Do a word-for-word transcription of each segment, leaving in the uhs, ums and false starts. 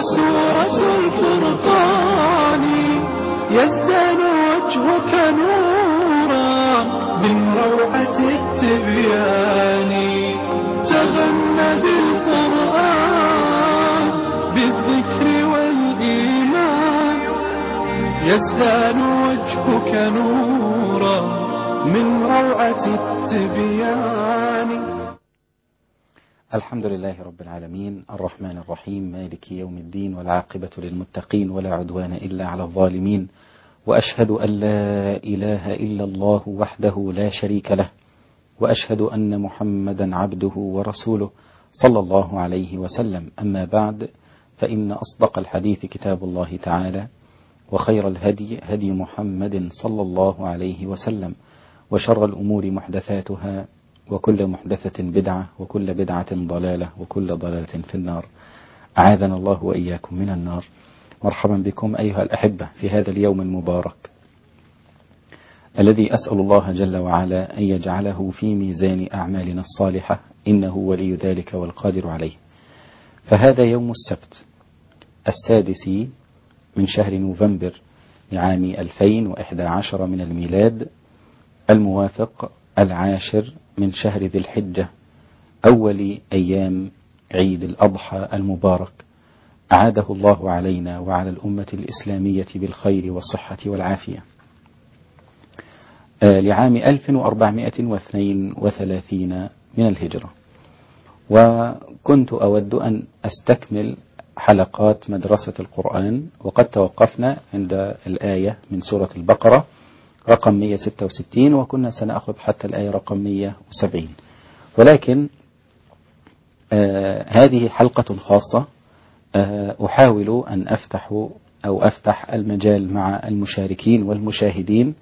وسورة الفرقان يزدان وجهك نورا من روعة التبيان. تغنى بالقرآن بالذكر والإيمان يزدان وجهك نورا من روعة التبيان. الحمد لله رب العالمين الرحمن الرحيم مالك يوم الدين والعاقبة للمتقين ولا عدوان إلا على الظالمين، وأشهد أن لا إله إلا الله وحده لا شريك له، وأشهد أن محمدا عبده ورسوله صلى الله عليه وسلم. أما بعد، فإن أصدق الحديث كتاب الله تعالى، وخير الهدي هدي محمد صلى الله عليه وسلم، وشر الأمور محدثاتها، وكل محدثة بدعة، وكل بدعة ضلالة، وكل ضلالة في النار. أعاذنا الله وإياكم من النار. مرحبا بكم أيها الأحبة في هذا اليوم المبارك الذي أسأل الله جل وعلا أن يجعله في ميزان أعمالنا الصالحة، إنه ولي ذلك والقادر عليه. فهذا يوم السبت السادس من شهر نوفمبر لعام ألفين وإحدى عشر من الميلاد، الموافق العاشر من شهر ذي الحجة، أول أيام عيد الأضحى المبارك. أعاده الله علينا وعلى الأمة الإسلامية بالخير والصحة والعافية، لعام ألف وأربعمائة واثنين وثلاثين من الهجرة. وكنت أود أن أستكمل حلقات مدرسة القرآن، وقد توقفنا عند الآية من سورة البقرة رقم مئة وستة وستين، وكنا سنأخذ حتى الآية رقم مئة وسبعين. ولكن آه هذه حلقة خاصة، آه أحاول أن أفتح أو أفتح المجال مع المشاركين والمشاهدين،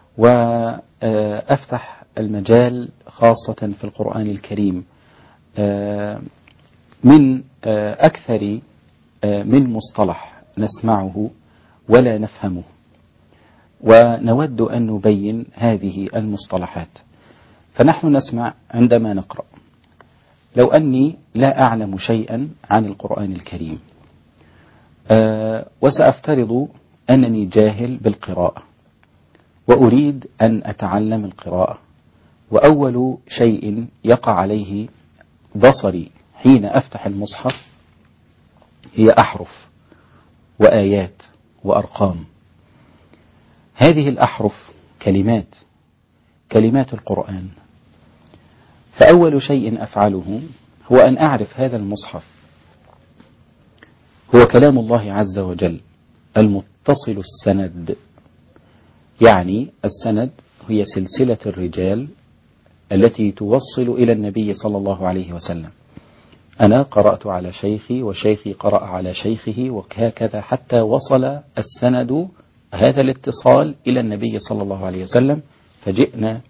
وأفتح المجال خاصة في القرآن الكريم آه من آه أكثر آه من مصطلح نسمعه ولا نفهمه، ونود أن نبين هذه المصطلحات. فنحن نسمع عندما نقرأ، لو أني لا أعلم شيئا عن القرآن الكريم أه وسأفترض أنني جاهل بالقراءة وأريد أن أتعلم القراءة، وأول شيء يقع عليه بصري حين أفتح المصحف هي أحرف وآيات وأرقام. هذه الأحرف كلمات كلمات القرآن. فأول شيء أفعله هو أن أعرف هذا المصحف هو كلام الله عز وجل المتصل السند. يعني السند هي سلسلة الرجال التي توصل إلى النبي صلى الله عليه وسلم. أنا قرأت على شيخي وشيخي قرأ على شيخه، وهكذا حتى وصل السند هذا الاتصال إلى النبي صلى الله عليه وسلم، فجئنا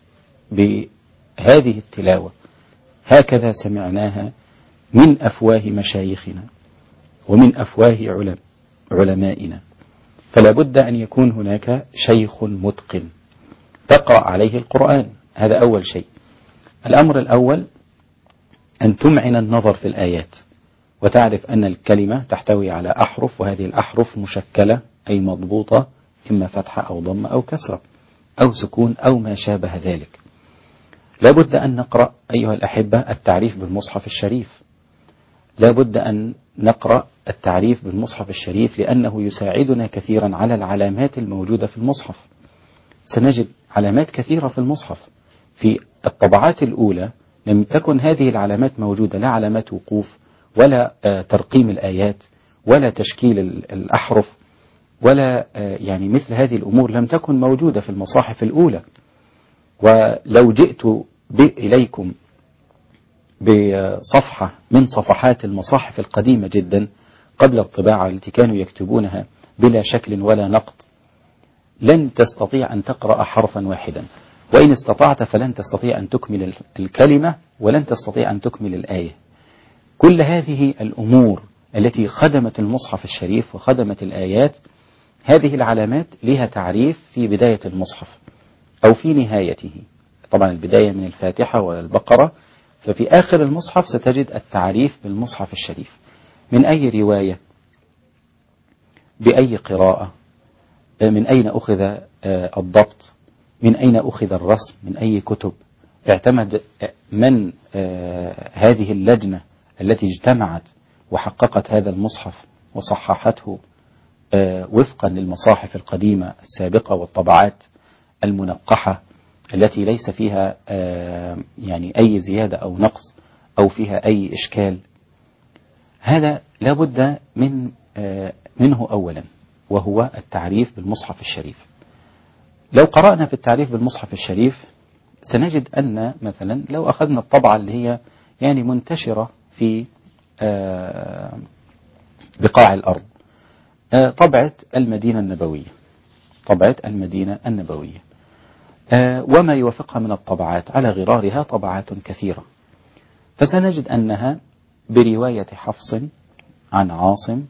بهذه التلاوة هكذا سمعناها من أفواه مشايخنا ومن أفواه علم علمائنا. فلا بد أن يكون هناك شيخ متقن تقرأ عليه القرآن. هذا أول شيء. الأمر الأول أن تمعن النظر في الآيات، وتعرف أن الكلمة تحتوي على أحرف، وهذه الأحرف مشكلة أي مضبوطة، إما فتحة أو ضمة أو كسرة أو سكون أو ما شابه ذلك. لا بد أن نقرأ أيها الأحبة التعريف بالمصحف الشريف. لا بد أن نقرأ التعريف بالمصحف الشريف، لأنه يساعدنا كثيرا على العلامات الموجودة في المصحف. سنجد علامات كثيرة في المصحف. في الطبعات الأولى لم تكن هذه العلامات موجودة، لا علامات وقوف ولا ترقيم الآيات ولا تشكيل الأحرف ولا يعني مثل هذه الأمور لم تكن موجودة في المصاحف الأولى. ولو جئت إليكم بصفحة من صفحات المصاحف القديمة جدا قبل الطباعة التي كانوا يكتبونها بلا شكل ولا نقط، لن تستطيع أن تقرأ حرفا واحدا، وإن استطعت فلن تستطيع أن تكمل الكلمة ولن تستطيع أن تكمل الآية. كل هذه الأمور التي خدمت المصحف الشريف وخدمت الآيات، هذه العلامات لها تعريف في بداية المصحف أو في نهايته. طبعا البداية من الفاتحة والبقرة، ففي آخر المصحف ستجد التعريف بالمصحف الشريف. من أي رواية بأي قراءة، من أين أخذ الضبط، من أين أخذ الرسم، من أي كتب، اعتمد من هذه اللجنة التي اجتمعت وحققت هذا المصحف وصححته وفقا للمصاحف القديمة السابقة والطبعات المنقحة التي ليس فيها يعني أي زيادة أو نقص أو فيها أي إشكال. هذا لا بد من منه أولا، وهو التعريف بالمصحف الشريف. لو قرأنا في التعريف بالمصحف الشريف سنجد أن مثلا لو أخذنا الطبعة اللي هي يعني منتشرة في بقاع الأرض، طبعة المدينة النبوية، طبعة المدينة النبوية وما يوافقها من الطبعات، على غرارها طبعات كثيرة، فسنجد أنها برواية حفص عن عاصم،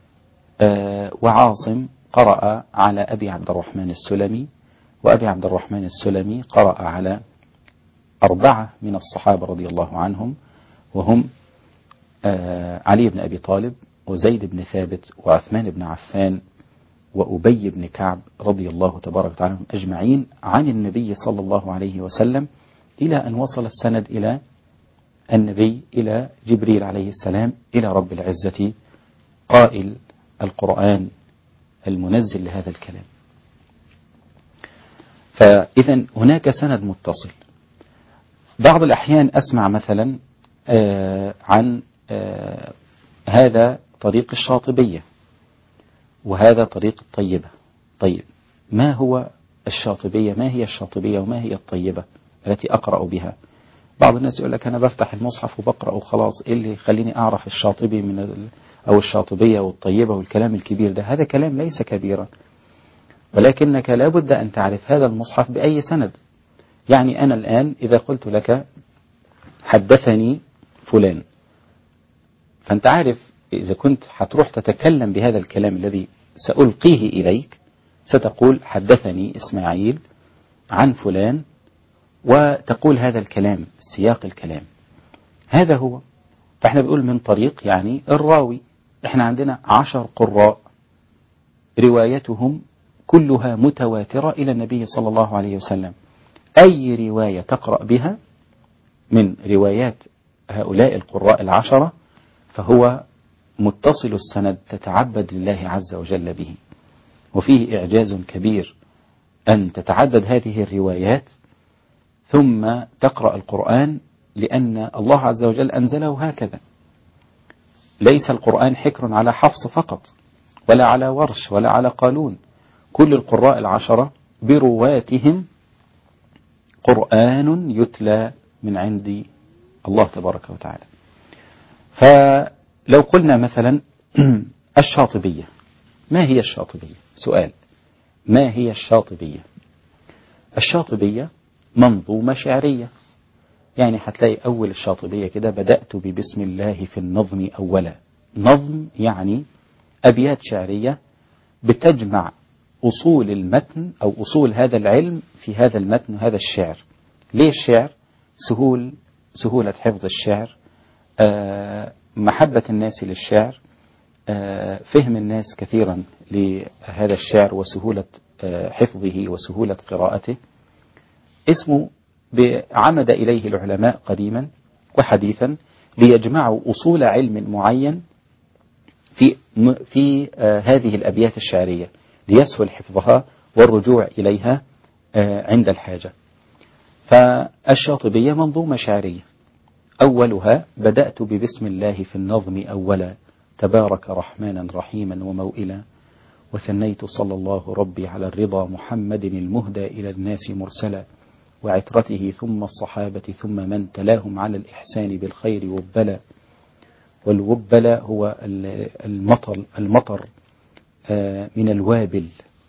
وعاصم قرأ على أبي عبد الرحمن السلمي، وأبي عبد الرحمن السلمي قرأ على أربعة من الصحابة رضي الله عنهم، وهم علي بن أبي طالب وزيد بن ثابت وعثمان بن عفان وأبي بن كعب رضي الله تبارك وتعالى أجمعين عن النبي صلى الله عليه وسلم، إلى أن وصل السند إلى النبي، إلى جبريل عليه السلام، إلى رب العزة قائل القرآن المنزل لهذا الكلام. فإذا هناك سند متصل. بعض الأحيان أسمع مثلا عن هذا طريق الشاطبية وهذا طريق الطيبة. طيب ما هو الشاطبية؟ ما هي الشاطبية وما هي الطيبة التي أقرأ بها؟ بعض الناس يقول لك أنا بفتح المصحف وبقرأ وخلاص، إيه اللي يخليني أعرف الشاطبي من ال... أو الشاطبية والطيبة والكلام الكبير ده؟ هذا كلام ليس كبيرا، ولكنك لا بد أن تعرف هذا المصحف بأي سند. يعني أنا الآن إذا قلت لك حدثني فلان، فأنت عارف إذا كنت هتروح تتكلم بهذا الكلام الذي سألقيه إليك، ستقول حدثني إسماعيل عن فلان، وتقول هذا الكلام سياق الكلام. هذا هو. فإحنا بنقول من طريق يعني الراوي. إحنا عندنا عشر قراء روايتهم كلها متواترة إلى النبي صلى الله عليه وسلم. أي رواية تقرأ بها من روايات هؤلاء القراء العشرة فهو متصل السند، تتعبد لله عز وجل به. وفيه إعجاز كبير أن تتعدد هذه الروايات ثم تقرأ القرآن، لأن الله عز وجل أنزله هكذا. ليس القرآن حكر على حفص فقط، ولا على ورش، ولا على قالون. كل القراء العشرة برواتهم قرآن يتلى من عند الله تبارك وتعالى. فلو قلنا مثلا الشاطبية، ما هي الشاطبية؟ سؤال، ما هي الشاطبية؟ الشاطبية منظومة شعرية. يعني هتلاقي أول الشاطبية كده بدأت ببسم الله في النظم أولا. نظم يعني أبيات شعرية بتجمع أصول المتن أو أصول هذا العلم في هذا المتن وهذا الشعر. ليه الشعر؟ سهول سهولة حفظ الشعر، آه محبة الناس للشعر، آه فهم الناس كثيرا لهذا الشعر وسهولة آه حفظه وسهولة قراءته. اسمه عمد إليه العلماء قديما وحديثا ليجمعوا أصول علم معين في في آه هذه الأبيات الشعرية، ليسهل حفظها والرجوع إليها آه عند الحاجة. فالشاطبية منظومة شعرية. أولها بدأت ببسم الله في النظم أولا، تبارك رحمانا رحيما وموئلا، وثنيت صلى الله ربي على الرضا محمد المهدى إلى الناس مرسلا، وعترته ثم الصحابة ثم من تلاهم على الإحسان بالخير وبلا. والوبلا هو المطر, المطر من الوابل.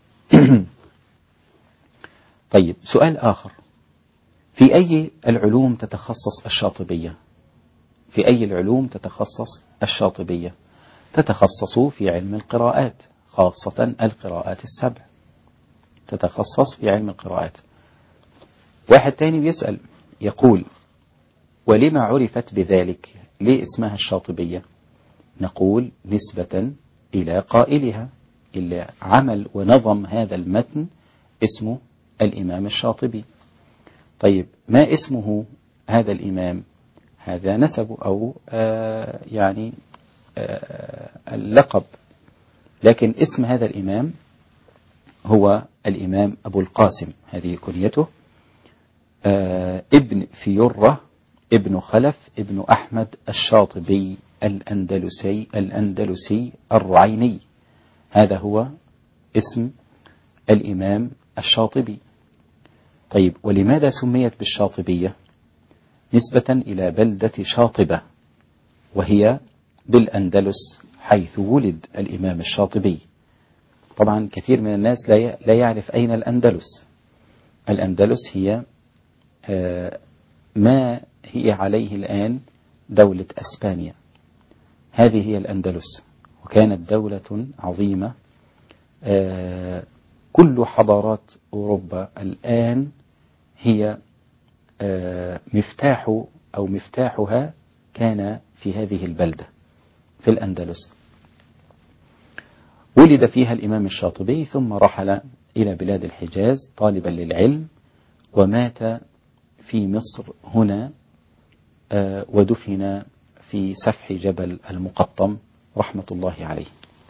طيب سؤال آخر، في أي العلوم تتخصص الشاطبية؟ في أي العلوم تتخصص الشاطبية؟ تتخصص في علم القراءات، خاصة القراءات السبع، تتخصص في علم القراءات. واحد تاني بيسأل يقول ولما عرفت بذلك؟ ليه اسمها الشاطبية؟ نقول نسبة إلى قائلها. اللي عمل ونظم هذا المتن اسمه الإمام الشاطبي. طيب ما اسمه هذا الإمام؟ هذا نسب أو آه يعني آه اللقب، لكن اسم هذا الإمام هو الإمام أبو القاسم، هذه كنيته، آه ابن فيرة ابن خلف ابن أحمد الشاطبي الأندلسي الأندلسي الرعيني. هذا هو اسم الإمام الشاطبي. طيب ولماذا سميت بالشاطبية؟ نسبة إلى بلدة شاطبة، وهي بالأندلس حيث ولد الإمام الشاطبي. طبعا كثير من الناس لا يعرف أين الأندلس. الأندلس هي ما هي عليه الآن دولة أسبانيا، هذه هي الأندلس، وكانت دولة عظيمة. كل حضارات أوروبا الآن هي مفتاح أو مفتاحها كان في هذه البلدة في الأندلس. ولد فيها الإمام الشاطبي ثم رحل إلى بلاد الحجاز طالبا للعلم، ومات في مصر هنا ودفن في سفح جبل المقطم رحمة الله عليه.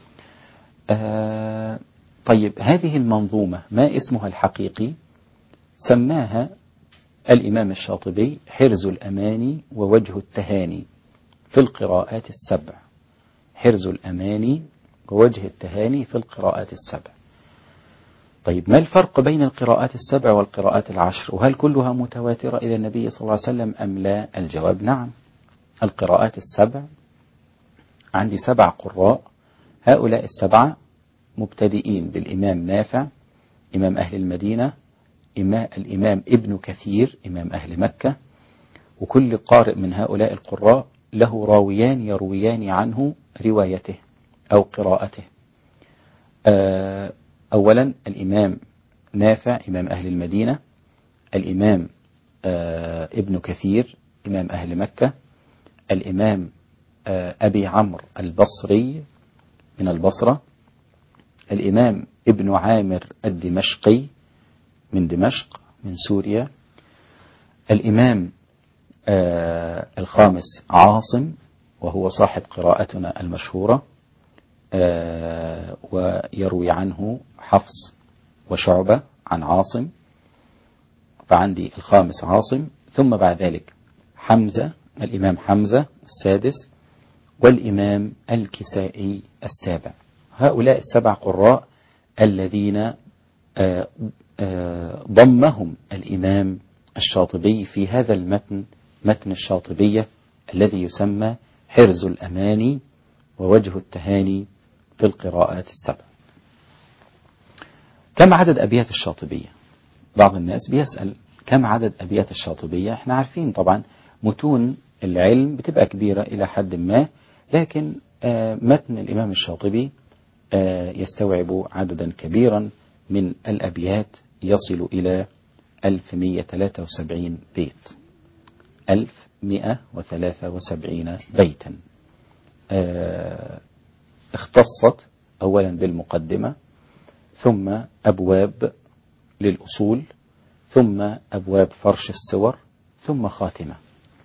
طيب هذه المنظومة ما اسمها الحقيقي؟ سماها الإمام الشاطبي حرز الأماني ووجه التهاني في القراءات السبع. حرز الأماني ووجه التهاني في القراءات السبع. طيب ما الفرق بين القراءات السبع والقراءات العشر؟ وهل كلها متواترة إلى النبي صلى الله عليه وسلم أم لا؟ الجواب نعم. القراءات السبع عندي سبع قراء، هؤلاء السبعة مبتدئين بالإمام نافع إمام أهل المدينة، إمام الإمام ابن كثير إمام أهل مكة، وكل قارئ من هؤلاء القراء له راويان يرويان عنه روايته أو قراءته. أولا الإمام نافع إمام أهل المدينة، الإمام ابن كثير إمام أهل مكة، الإمام أبي عمرو البصري من البصرة، الإمام ابن عامر الدمشقي من دمشق من سوريا، الإمام آه الخامس عاصم وهو صاحب قراءتنا المشهورة، آه ويروي عنه حفص وشعبة عن عاصم، فعندي الخامس عاصم، ثم بعد ذلك حمزة الإمام حمزة السادس، والإمام الكسائي السابع. هؤلاء السبع قراء الذين آه آه ضمهم الإمام الشاطبي في هذا المتن، متن الشاطبية الذي يسمى حرز الأماني ووجه التهاني في القراءات السبع. كم عدد أبيات الشاطبية؟ بعض الناس بيسأل كم عدد أبيات الشاطبية. احنا عارفين طبعا متون العلم بتبقى كبيرة إلى حد ما، لكن آه متن الإمام الشاطبي آه يستوعب عددا كبيرا من الأبيات يصل إلى ألف مئة وثلاثة وسبعين بيت، ألف مئة وثلاثة وسبعين بيتا. آه اختصت أولا بالمقدمة، ثم أبواب للأصول، ثم أبواب فرش السور، ثم خاتمة.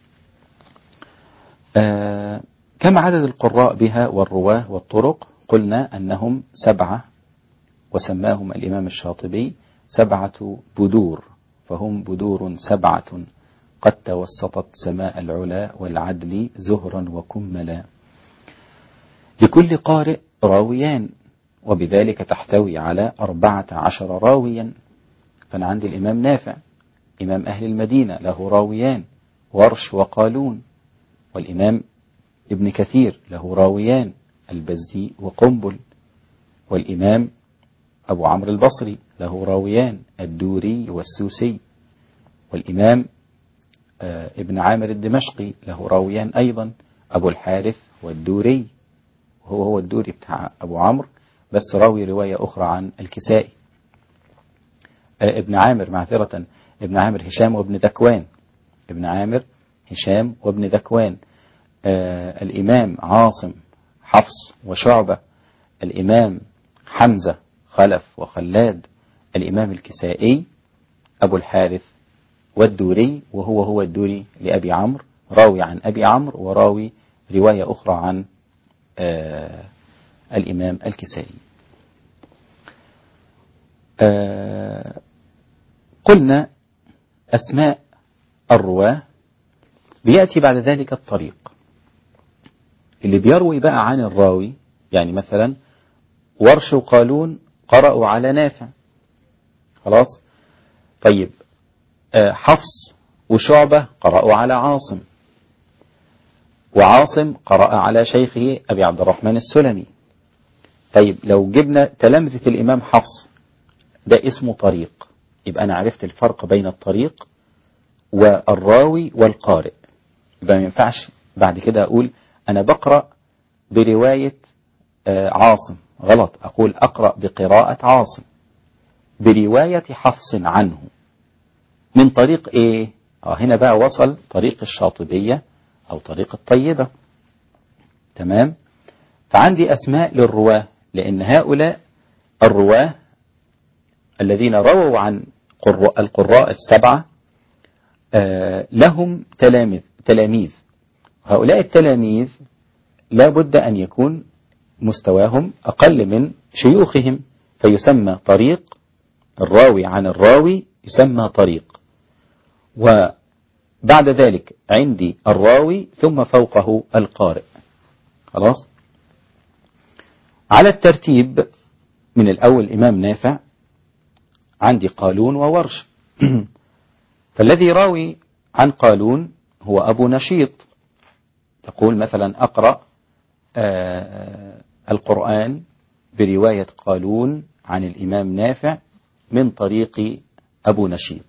آه كم عدد القراء بها والرواه والطرق؟ قلنا أنهم سبعة، وسماهم الإمام الشاطبي سبعة بدور، فهم بدور سبعة قد توسطت سماء العلا والعدل زهرا وكملا. لكل قارئ راويان، وبذلك تحتوي على أربعة عشر راويا. فأنا عندي الإمام نافع إمام أهل المدينة له راويان ورش وقالون، والإمام ابن كثير له راويان البزي وقنبل، والإمام أبو عمرو البصري له راويان الدوري والسوسي، والإمام آه ابن عامر الدمشقي له راويان أيضا أبو الحارث والدوري، وهو هو الدوري بتاع أبو عمرو بس راوي رواية أخرى عن الكسائي. آه ابن عامر معذرة ابن عامر هشام وابن ذكوان، ابن عامر هشام وابن ذكوان. آه الإمام عاصم حفص وشعبة، الإمام حمزة خلف وخلاد، الإمام الكسائي أبو الحارث والدوري، وهو هو الدوري لأبي عمرو، راوي عن أبي عمرو وراوي رواية أخرى عن آه الإمام الكسائي. آه قلنا أسماء الرواة بيأتي بعد ذلك الطريق اللي بيروي بقى عن الراوي. يعني مثلا ورش وقالون قرأوا على نافع، خلاص. طيب آه حفص وشعبة قرأوا على عاصم، وعاصم قرأ على شيخه أبي عبد الرحمن السلمي. طيب لو جبنا تلامذة الإمام حفص، ده اسمه طريق، يبقى أنا عرفت الفرق بين الطريق والراوي والقارئ. يبقى ما ينفعش بعد كده أقول أنا بقرأ برواية عاصم، غلط. أقول أقرأ بقراءة عاصم برواية حفص عنه من طريق إيه؟ آه هنا بقى وصل طريق الشاطبية أو طريق الطيبة. تمام. فعندي أسماء للرواه، لأن هؤلاء الرواه الذين رووا عن القراء السبعة آه لهم تلاميذ تلاميذ هؤلاء التلاميذ لا بد أن يكون مستواهم أقل من شيوخهم، فيسمى طريق. الراوي عن الراوي يسمى طريق، وبعد ذلك عندي الراوي ثم فوقه القارئ. خلاص. على الترتيب من الأول إمام نافع، عندي قالون وورش. فالذي راوي عن قالون هو أبو نشيط. تقول مثلا أقرأ آه القرآن برواية قالون عن الإمام نافع من طريق أبو نشيط.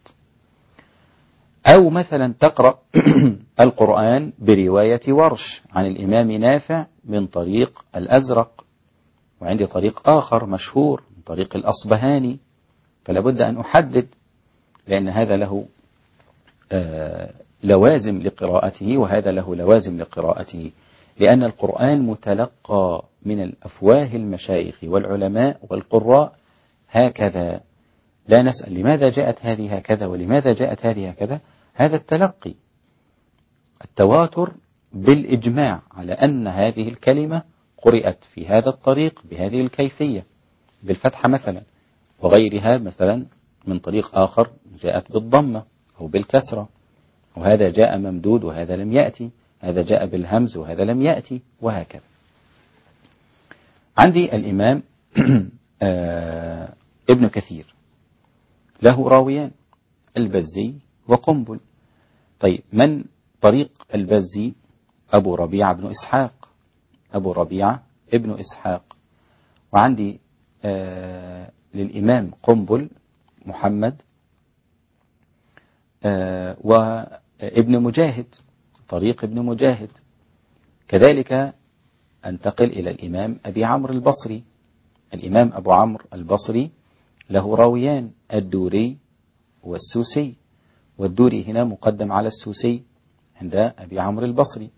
أو مثلا تقرأ القرآن برواية ورش عن الإمام نافع من طريق الأزرق. وعندي طريق آخر مشهور من طريق الأصبهاني، فلا بد أن أحدد، لأن هذا له آه لوازم لقراءته وهذا له لوازم لقراءته، لأن القرآن متلقى من الأفواه المشايخ والعلماء والقراء هكذا. لا نسأل لماذا جاءت هذه هكذا ولماذا جاءت هذه هكذا. هذا التلقي التواتر بالإجماع على أن هذه الكلمة قرأت في هذا الطريق بهذه الكيفية بالفتحة مثلا، وغيرها مثلا من طريق آخر جاءت بالضمة أو بالكسرة، وهذا جاء ممدود وهذا لم يأتي، هذا جاء بالهمز وهذا لم يأتي، وهكذا. عندي الإمام ابن كثير له راويان، البزي وقنبل. طيب من طريق البزي؟ أبو ربيعة بن إسحاق أبو ربيعة ابن إسحاق. وعندي آه للإمام قنبل محمد آه وابن مجاهد، طريق ابن مجاهد. كذلك أنتقل إلى الإمام أبي عمرو البصري. الإمام أبو عمرو البصري له راويان، الدوري والسوسي، والدوري هنا مقدم على السوسي عند أبي عمرو البصري،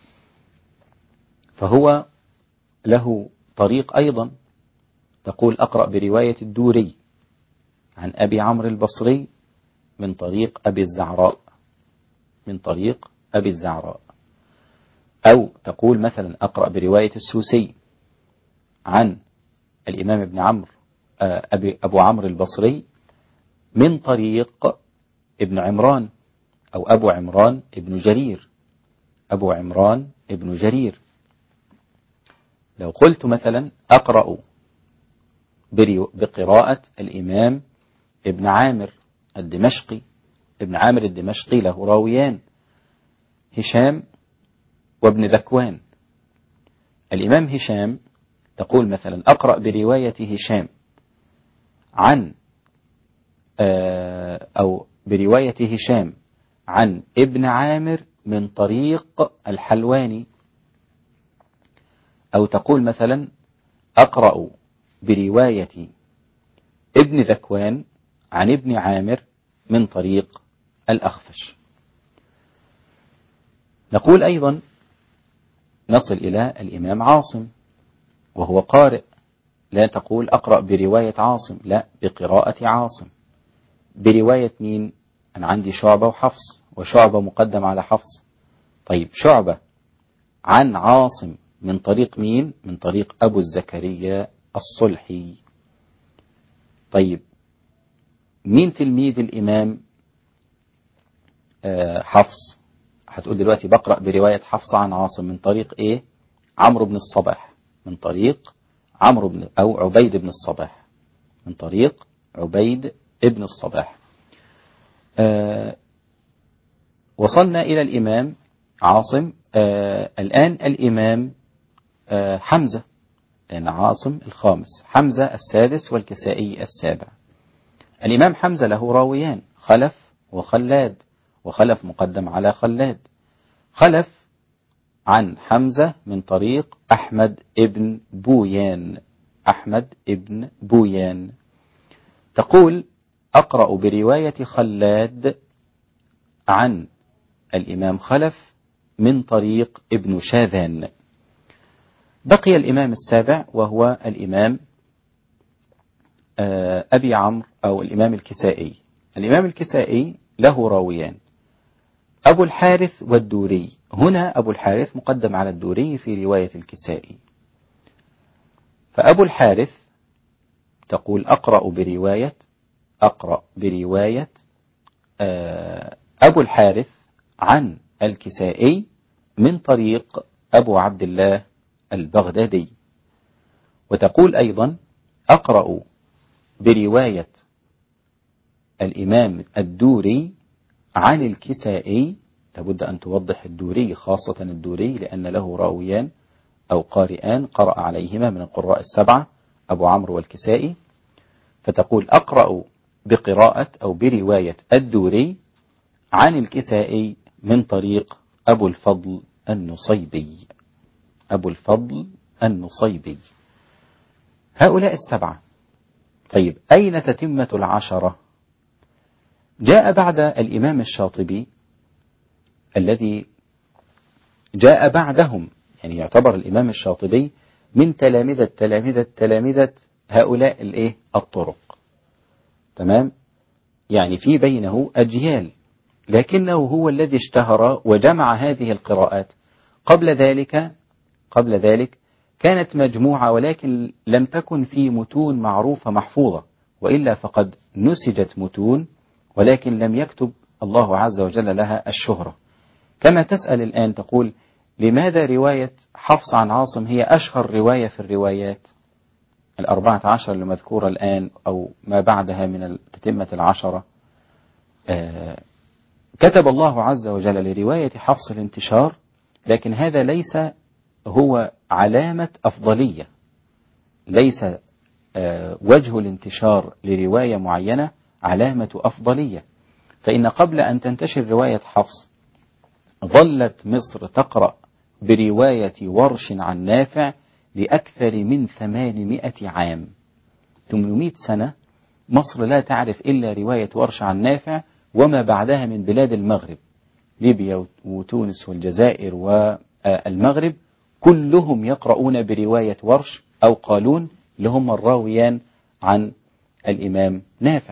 فهو له طريق أيضا. تقول أقرأ برواية الدوري عن أبي عمرو البصري من طريق أبي الزعراء من طريق أبي الزعراء. أو تقول مثلا أقرأ برواية السوسي عن الإمام ابن عمرو أبي أبو عمرو البصري من طريق ابن عمران أو أبو عمران ابن جرير أبو عمران ابن جرير. لو قلت مثلا أقرأ بقراءة الإمام ابن عامر الدمشقي، ابن عامر الدمشقي له راويان، هشام وابن ذكوان. الإمام هشام تقول مثلا أقرأ برواية هشام عن أو برواية هشام عن ابن عامر من طريق الحلواني. أو تقول مثلا أقرأ برواية ابن ذكوان عن ابن عامر من طريق الأخفش. نقول أيضا نصل إلى الإمام عاصم وهو قارئ، لا تقول أقرأ برواية عاصم، لا، بقراءة عاصم. برواية مين؟ أنا عندي شعبة وحفص، وشعبة مقدم على حفص. طيب شعبة عن عاصم من طريق مين؟ من طريق أبو الزكريا الصلحي. طيب مين تلميذ الإمام آه حفص؟ هتقول دلوقتي بقرأ برواية حفص عن عاصم من طريق إيه؟ عمرو بن الصباح، من طريق عمرو بن أو عبيد بن الصباح، من طريق عبيد ابن الصباح. آه وصلنا إلى الإمام عاصم. آه الآن الإمام آه حمزة، لأن عاصم الخامس، حمزة السادس، والكسائي السابع. الإمام حمزة له راويان، خلف وخلاد، وخلف مقدم على خلاد. خلف عن حمزة من طريق أحمد ابن بويان، أحمد ابن بويان. تقول أقرأ برواية خلاد عن الإمام خلف من طريق ابن شاذان. بقي الإمام السابع وهو الإمام أبي عمرو أو الإمام الكسائي. الإمام الكسائي له راويان، أبو الحارث والدوري. هنا أبو الحارث مقدم على الدوري في رواية الكسائي. فأبو الحارث تقول أقرأ برواية أقرأ برواية أبو الحارث عن الكسائي من طريق أبو عبد الله البغدادي. وتقول أيضا أقرأ برواية الإمام الدوري عن الكسائي. لابد أن توضح الدوري، خاصة الدوري، لأن له راويان أو قارئان قرأ عليهما من القراء السبعة، أبو عمرو والكسائي. فتقول أقرأ بقراءة أو برواية الدوري عن الكسائي من طريق أبو الفضل النصيبي، أبو الفضل النصيبي. هؤلاء السبعة. طيب أين تتمة العشرة؟ جاء بعد الإمام الشاطبي الذي جاء بعدهم، يعني يعتبر الإمام الشاطبي من تلامذة تلامذة تلامذة هؤلاء الإيه الطرق. تمام، يعني في بينه أجيال، لكنه هو الذي اشتهر وجمع هذه القراءات. قبل ذلك قبل ذلك كانت مجموعة، ولكن لم تكن في متون معروفة محفوظة، وإلا فقد نسجت متون ولكن لم يكتب الله عز وجل لها الشهرة. كما تسأل الآن تقول لماذا رواية حفص عن عاصم هي أشهر رواية في الروايات الأربعة عشر المذكورة الآن أو ما بعدها من تتمة العشرة؟ آه كتب الله عز وجل لرواية حفص الانتشار، لكن هذا ليس هو علامة أفضلية، ليس آه وجه الانتشار لرواية معينة علامة أفضلية. فإن قبل أن تنتشر رواية حفص ظلت مصر تقرأ برواية ورش عن نافع لأكثر من ثمانمائة عام، ثمانمائة سنة مصر لا تعرف إلا رواية ورش عن نافع، وما بعدها من بلاد المغرب، ليبيا وتونس والجزائر والمغرب كلهم يقرؤون برواية ورش أو قالون اللي هم الراويان عن الإمام نافع.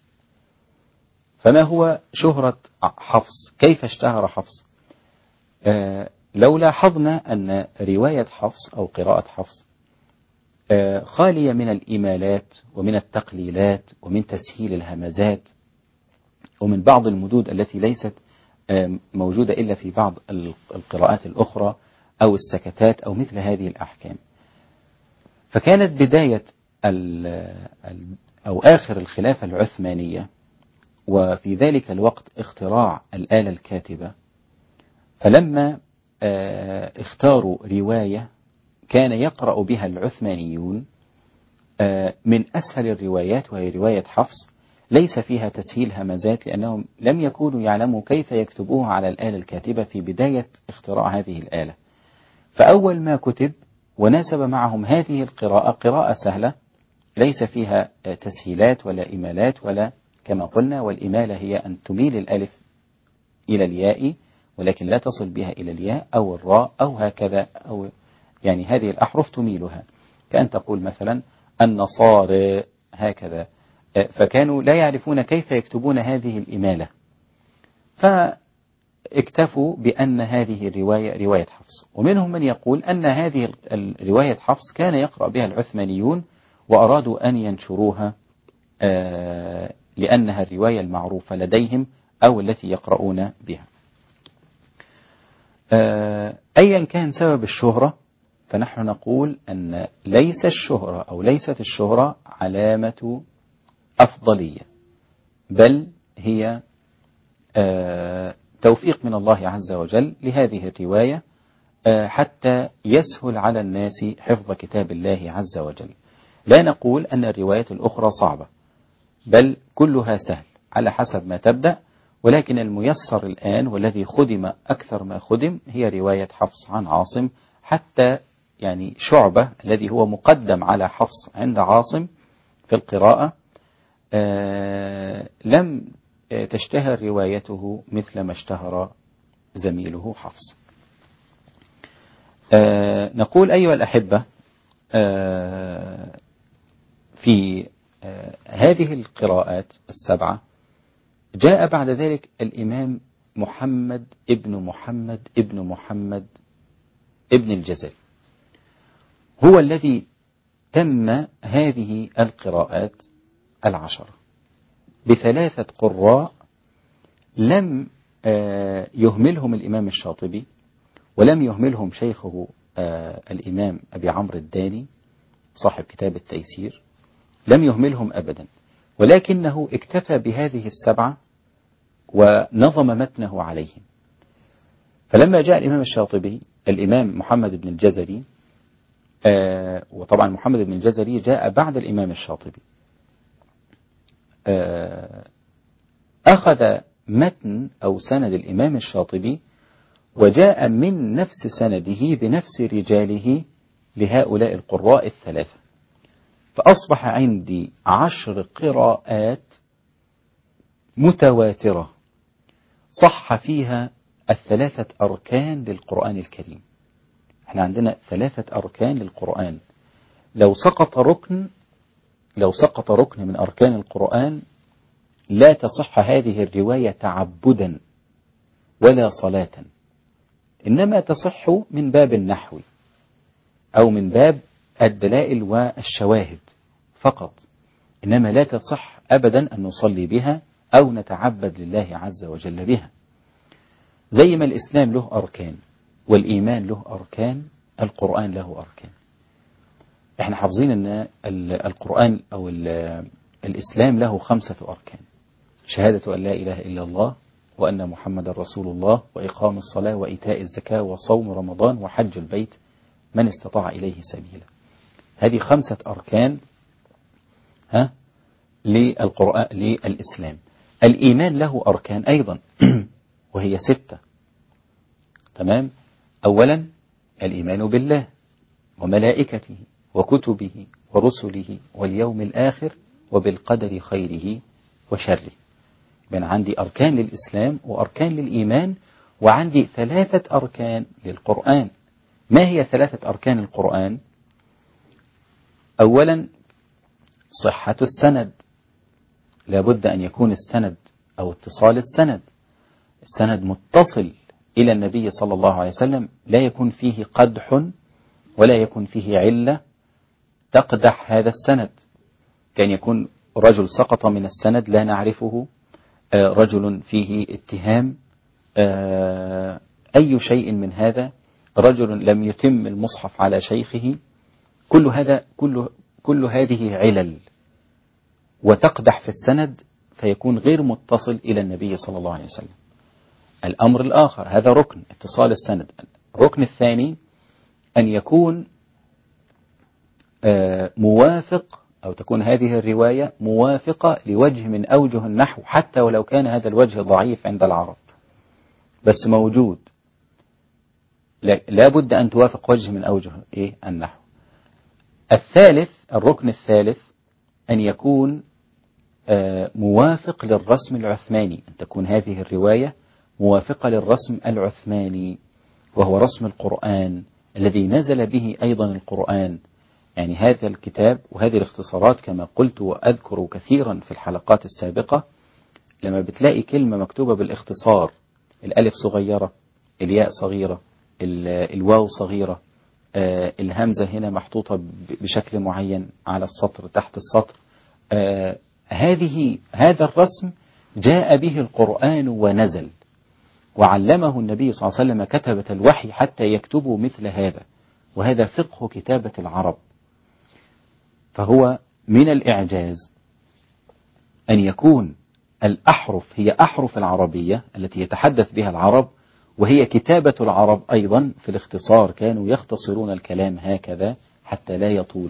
فما هو شهرة حفص؟ كيف اشتهر حفص؟ آه لو لاحظنا أن رواية حفص أو قراءة حفص آه خالية من الإمالات ومن التقليلات ومن تسهيل الهمزات ومن بعض المدود التي ليست آه موجودة إلا في بعض القراءات الأخرى أو السكتات أو مثل هذه الأحكام. فكانت بداية ال ال أو آخر الخلافة العثمانية، وفي ذلك الوقت اختراع الآلة الكاتبة، فلما اختاروا رواية كان يقرأ بها العثمانيون من أسهل الروايات وهي رواية حفص، ليس فيها تسهيل همزات لأنهم لم يكونوا يعلموا كيف يكتبوها على الآلة الكاتبة في بداية اختراع هذه الآلة. فأول ما كتب وناسب معهم هذه القراءة قراءة سهلة ليس فيها تسهيلات ولا إمالات ولا كما قلنا، والإمالة هي أن تميل الألف إلى الياء ولكن لا تصل بها إلى الياء أو الراء أو هكذا، أو يعني هذه الأحرف تميلها، كأن تقول مثلا النصارى هكذا. فكانوا لا يعرفون كيف يكتبون هذه الإمالة، فاكتفوا بأن هذه الرواية رواية حفص. ومنهم من يقول أن هذه الرواية حفص كان يقرأ بها العثمانيون وأرادوا أن ينشروها لأنها الرواية المعروفة لديهم أو التي يقرؤون بها. أيا كان سبب الشهرة، فنحن نقول أن ليس الشهرة أو ليست الشهرة علامة أفضلية، بل هي توفيق من الله عز وجل لهذه الرواية حتى يسهل على الناس حفظ كتاب الله عز وجل. لا نقول أن الروايات الأخرى صعبة، بل كلها سهل على حسب ما تبدأ، ولكن الميسر الآن والذي خدم أكثر ما خدم هي رواية حفص عن عاصم، حتى يعني شعبة الذي هو مقدم على حفص عند عاصم في القراءة آه لم تشتهر روايته مثل ما اشتهر زميله حفص. آه نقول أيها الأحبة، آه في آه هذه القراءات السبعة جاء بعد ذلك الإمام محمد ابن محمد ابن محمد ابن الجزري، هو الذي تم هذه القراءات العشرة بثلاثة قراء لم يهملهم الإمام الشاطبي، ولم يهملهم شيخه الإمام أبي عمرو الداني صاحب كتاب التيسير، لم يهملهم أبدا، ولكنه اكتفى بهذه السبعة ونظم متنه عليهم. فلما جاء الإمام الشاطبي الإمام محمد بن الجزري، آه وطبعا محمد بن الجزري جاء بعد الإمام الشاطبي، آه أخذ متن أو سند الإمام الشاطبي وجاء من نفس سنده بنفس رجاله لهؤلاء القراء الثلاثة، فأصبح عندي عشر قراءات متواترة صح فيها الثلاثة أركان للقرآن الكريم. احنا عندنا ثلاثة أركان للقرآن، لو سقط ركن لو سقط ركن من أركان القرآن لا تصح هذه الرواية تعبدا ولا صلاة، إنما تصح من باب النحو أو من باب الدلائل والشواهد فقط، إنما لا تصح أبدا أن نصلي بها أو نتعبد لله عز وجل بها. زي ما الإسلام له أركان والإيمان له أركان، القرآن له أركان. احنا حافظين أن القرآن أو الإسلام له خمسة أركان: شهادة أن لا إله إلا الله وأن محمد رسول الله وإقام الصلاة وإيتاء الزكاة وصوم رمضان وحج البيت من استطاع إليه سبيلا. هذه خمسة أركان ها للقرآن للإسلام. الإيمان له أركان أيضا وهي ستة، تمام. أولا الإيمان بالله وملائكته وكتبه ورسله واليوم الآخر وبالقدر خيره وشره. من عندي أركان للإسلام وأركان للإيمان، وعندي ثلاثة أركان للقرآن. ما هي ثلاثة أركان القرآن؟ أولا صحة السند، لابد أن يكون السند أو اتصال السند السند متصل إلى النبي صلى الله عليه وسلم، لا يكون فيه قدح ولا يكون فيه علة تقدح هذا السند. كان يكون رجل سقط من السند لا نعرفه، رجل فيه اتهام، أي شيء من هذا، رجل لم يتم المصحف على شيخه، كل هذا كل كل هذه علل وتقدح في السند فيكون غير متصل إلى النبي صلى الله عليه وسلم. الأمر الآخر، هذا ركن اتصال السند. الركن الثاني أن يكون موافق أو تكون هذه الرواية موافقة لوجه من أوجه النحو، حتى ولو كان هذا الوجه ضعيف عند العرب بس موجود، لا بد أن توافق وجه من أوجه إيه النحو. الثالث الركن الثالث أن يكون موافق للرسم العثماني، أن تكون هذه الرواية موافقة للرسم العثماني، وهو رسم القرآن الذي نزل به أيضا القرآن، يعني هذا الكتاب وهذه الاختصارات كما قلت وأذكر كثيرا في الحلقات السابقة، لما بتلاقي كلمة مكتوبة بالاختصار، الألف صغيرة، الياء صغيرة، الواو صغيرة، آه الهمزة هنا محطوطة بشكل معين على السطر تحت السطر، آه هذه هذا الرسم جاء به القرآن ونزل، وعلمه النبي صلى الله عليه وسلم كتبة الوحي حتى يكتبوا مثل هذا، وهذا فقه كتابة العرب. فهو من الإعجاز أن يكون الأحرف هي أحرف العربية التي يتحدث بها العرب، وهي كتابة العرب أيضا في الاختصار، كانوا يختصرون الكلام هكذا حتى لا يطول.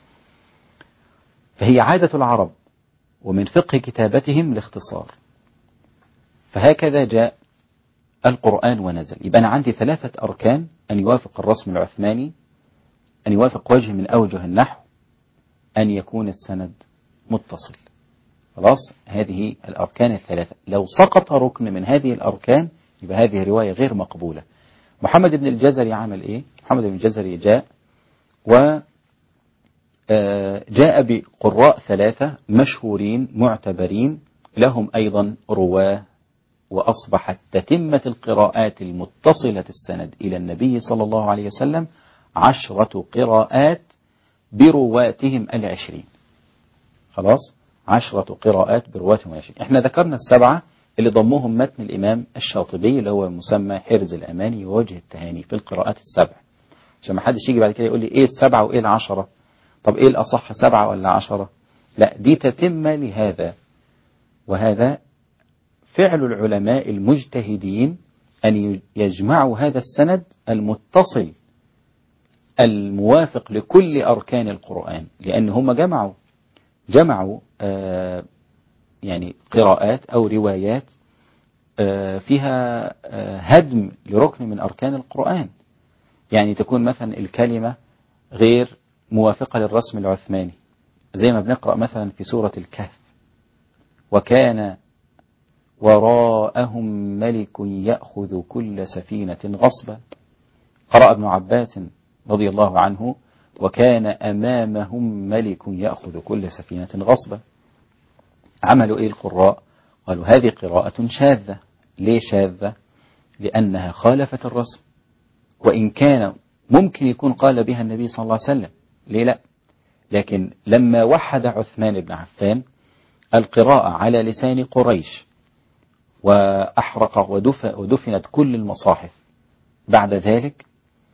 فهي عادة العرب ومن فقه كتابتهم الاختصار. فهكذا جاء القرآن ونزل. يبقى أنا عندي ثلاثة أركان: أن يوافق الرسم العثماني، أن يوافق وجه من أوجه النحو، أن يكون السند متصل. خلاص، هذه الأركان الثلاثة. لو سقط ركن من هذه الأركان يبقى هذه رواية غير مقبولة. محمد بن الجزري عمل إيه؟ محمد بن الجزري جاء و جاء بقراء ثلاثة مشهورين معتبرين لهم أيضا رواه، وأصبحت تتمة القراءات المتصلة السند إلى النبي صلى الله عليه وسلم عشرة قراءات برواتهم العشرين. خلاص، عشرة قراءات برواتهم العشرين. احنا ذكرنا السبعة اللي ضموهم متن الإمام الشاطبي اللي هو مسمى حرز الأماني ووجه التهاني في القراءات السبع، عشان ما حدش يجي بعد كده يقول لي ايه السبعة وايه العشرة، طب ايه الأصح سبعة ولا عشرة؟ لا، دي تتمة لهذا. وهذا فعل العلماء المجتهدين أن يجمعوا هذا السند المتصل الموافق لكل أركان القرآن، لأن هم جمعوا جمعوا آه يعني قراءات أو روايات آه فيها آه هدم لركن من أركان القرآن. يعني تكون مثلا الكلمة غير موافقة للرسم العثماني، زي ما بنقرأ مثلا في سورة الكهف: وكان وراءهم ملك يأخذ كل سفينة غصبا. قرأ ابن عباس رضي الله عنه: وكان أمامهم ملك يأخذ كل سفينة غصبا. عملوا إيه القراء؟ قالوا هذه قراءة شاذة. ليه شاذة؟ لأنها خالفت الرسم، وإن كان ممكن يكون قال بها النبي صلى الله عليه وسلم، ليه لا؟ لكن لما وحد عثمان بن عفان القراءة على لسان قريش وأحرق ودفنت كل المصاحف بعد ذلك،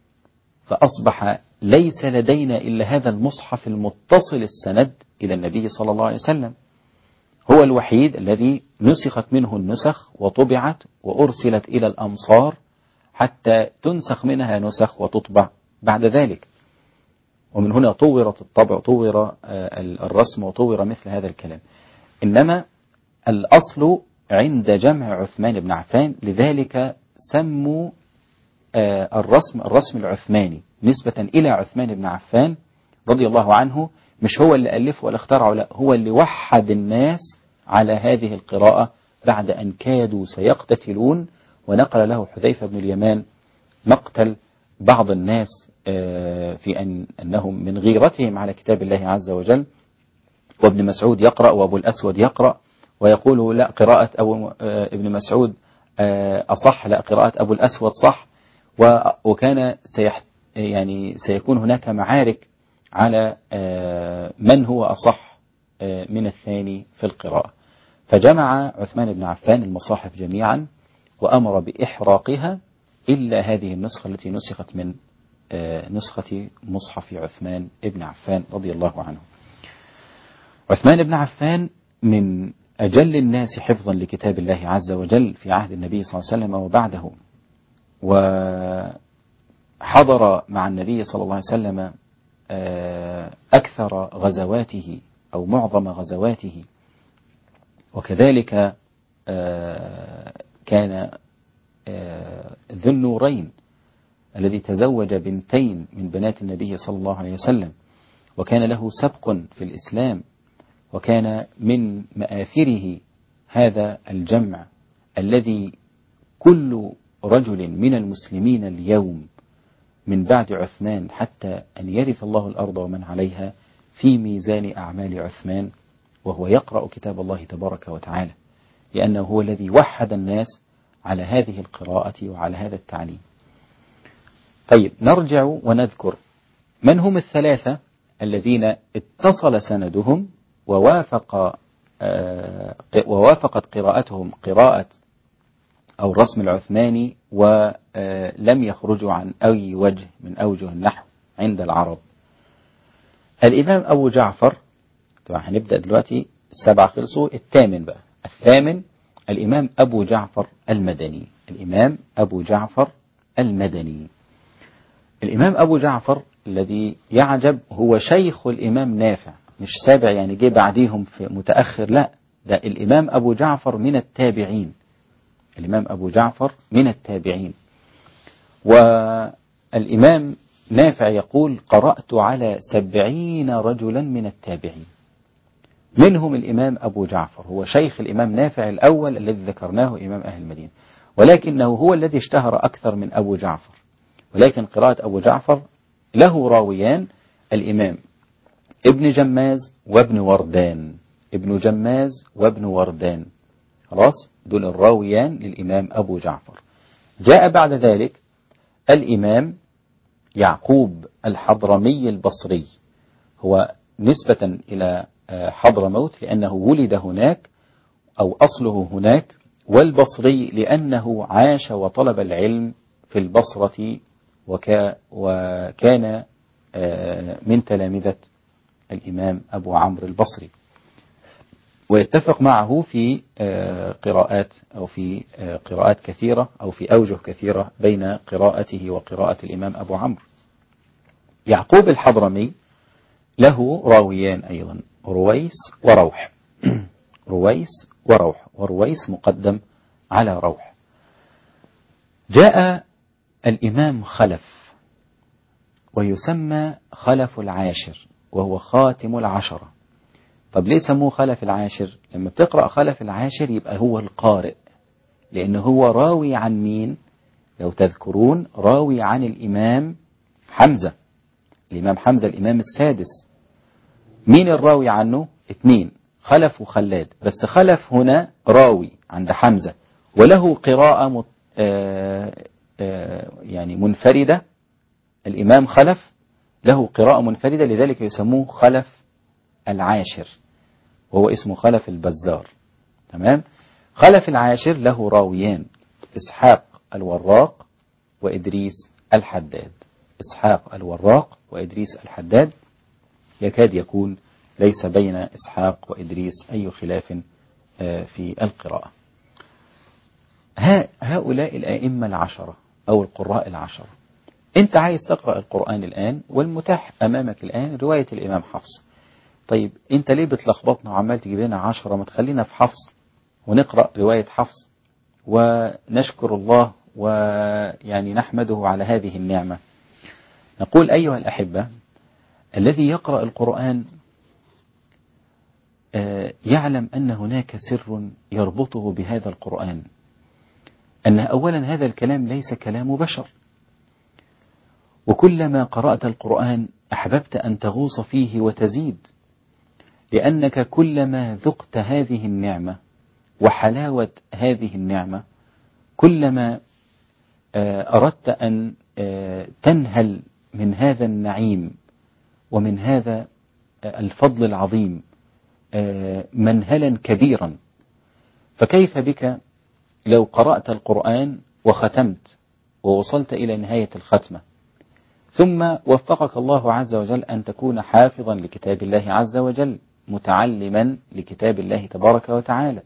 فأصبح ليس لدينا إلا هذا المصحف المتصل السند إلى النبي صلى الله عليه وسلم، هو الوحيد الذي نسخت منه النسخ وطبعت وأرسلت إلى الأمصار حتى تنسخ منها نسخ وتطبع بعد ذلك. ومن هنا طورت الطبع، طور الرسم، وطور مثل هذا الكلام. إنما الأصل عند جمع عثمان بن عفان، لذلك سموا الرسم الرسم العثماني نسبة إلى عثمان بن عفان رضي الله عنه. مش هو اللي ألفه ولا اخترعه، لا، هو اللي وحد الناس على هذه القراءة بعد أن كادوا سيقتتلون، ونقل له حذيفة بن اليمان مقتل بعض الناس في أن أنهم من غيرتهم على كتاب الله عز وجل. وابن مسعود يقرأ وأبو الأسود يقرأ ويقول لا، قراءة أبو ابن مسعود أصح، لا، قراءة أبو الأسود صح. وكان سيح يعني سيكون هناك معارك على من هو أصح من الثاني في القراءة. فجمع عثمان بن عفان المصاحف جميعا وأمر بإحراقها إلا هذه النسخة التي نسخت من نسخة مصحف عثمان بن عفان رضي الله عنه. عثمان بن عفان من أجل الناس حفظا لكتاب الله عز وجل في عهد النبي صلى الله عليه وسلم وبعده، وحضر مع النبي صلى الله عليه وسلم أكثر غزواته أو معظم غزواته، وكذلك كان ذو النورين الذي تزوج بنتين من بنات النبي صلى الله عليه وسلم، وكان له سبق في الإسلام، وكان من مآثره هذا الجمع الذي كل رجل من المسلمين اليوم من بعد عثمان حتى أن يرث الله الأرض ومن عليها في ميزان أعمال عثمان، وهو يقرأ كتاب الله تبارك وتعالى، لأنه هو الذي وحد الناس على هذه القراءة وعلى هذا التعليم. طيب نرجع ونذكر من هم الثلاثة الذين اتصل سندهم ووافق آه ووافقت قراءتهم قراءة أو الرسم العثماني ولم يخرجوا عن أي وجه من أوجه النحو عند العرب. الإمام أبو جعفر، طبعا هنبدأ دلوقتي السبعة خلصوا، الثامن بقى. الثامن الإمام أبو جعفر المدني. الإمام أبو جعفر المدني. الإمام أبو جعفر الذي يعجب هو شيخ الإمام نافع، مش سابع يعني جه بعديهم في متأخر، لا، ده الإمام أبو جعفر من التابعين. الإمام أبو جعفر من التابعين. والإمام نافع يقول قرأت على سبعين رجلا من التابعين، منهم الإمام أبو جعفر، هو شيخ الإمام نافع الأول الذي ذكرناه إمام أهل المدينة، ولكنه هو الذي اشتهر أكثر من أبو جعفر. ولكن قراءة أبو جعفر له راويان، الإمام ابن جماز وابن وردان. ابن جماز وابن وردان، خلاص، دول الراويان للإمام أبو جعفر. جاء بعد ذلك الإمام يعقوب الحضرمي البصري، هو نسبة إلى حضرموت لأنه ولد هناك أو أصله هناك، والبصري لأنه عاش وطلب العلم في البصرة وكان من تلامذة الإمام أبو عمرو البصري، ويتفق معه في قراءات أو في قراءات كثيرة أو في أوجه كثيرة بين قراءته وقراءة الإمام أبو عمرو. يعقوب الحضرمي له راويان أيضا، رويس وروح. رويس وروح، ورويس مقدم على روح. جاء الإمام خلف، ويسمى خلف العاشر، وهو خاتم العشرة. طب ليه سموه خلف العاشر؟ لما بتقرأ خلف العاشر يبقى هو القارئ، لأنه هو راوي عن مين؟ لو تذكرون راوي عن الإمام حمزة. الإمام حمزة الإمام السادس، مين الراوي عنه؟ اثنين، خلف وخلاد، بس خلف هنا راوي عند حمزة وله قراءة مت... آآ آآ يعني منفردة. الإمام خلف له قراءة منفردة، لذلك يسموه خلف العاشر، وهو اسمه خلف البزار. تمام. خلف العاشر له راويان، إسحاق الوراق وإدريس الحداد. إسحاق الوراق وإدريس الحداد، يكاد يكون ليس بين إسحاق وإدريس أي خلاف في القراءة. هؤلاء الأئمة العشرة أو القراء العشرة. أنت عايز تقرأ القرآن الآن، والمتاح أمامك الآن رواية الإمام حفص. طيب أنت ليه بتلخبطنا وعمال تجيب لنا عشرة؟ ما تخلينا في حفص ونقرأ رواية حفص ونشكر الله ويعني نحمده على هذه النعمة. نقول أيها الأحبة، الذي يقرأ القرآن يعلم أن هناك سر يربطه بهذا القرآن، أن أولا هذا الكلام ليس كلام بشر، وكلما قرأت القرآن أحببت أن تغوص فيه وتزيد، لأنك كلما ذقت هذه النعمة وحلاوة هذه النعمة كلما أردت أن تنهل من هذا النعيم ومن هذا الفضل العظيم منهلا كبيرا. فكيف بك لو قرأت القرآن وختمت ووصلت إلى نهاية الختمة، ثم وفقك الله عز وجل أن تكون حافظا لكتاب الله عز وجل، متعلما لكتاب الله تبارك وتعالى،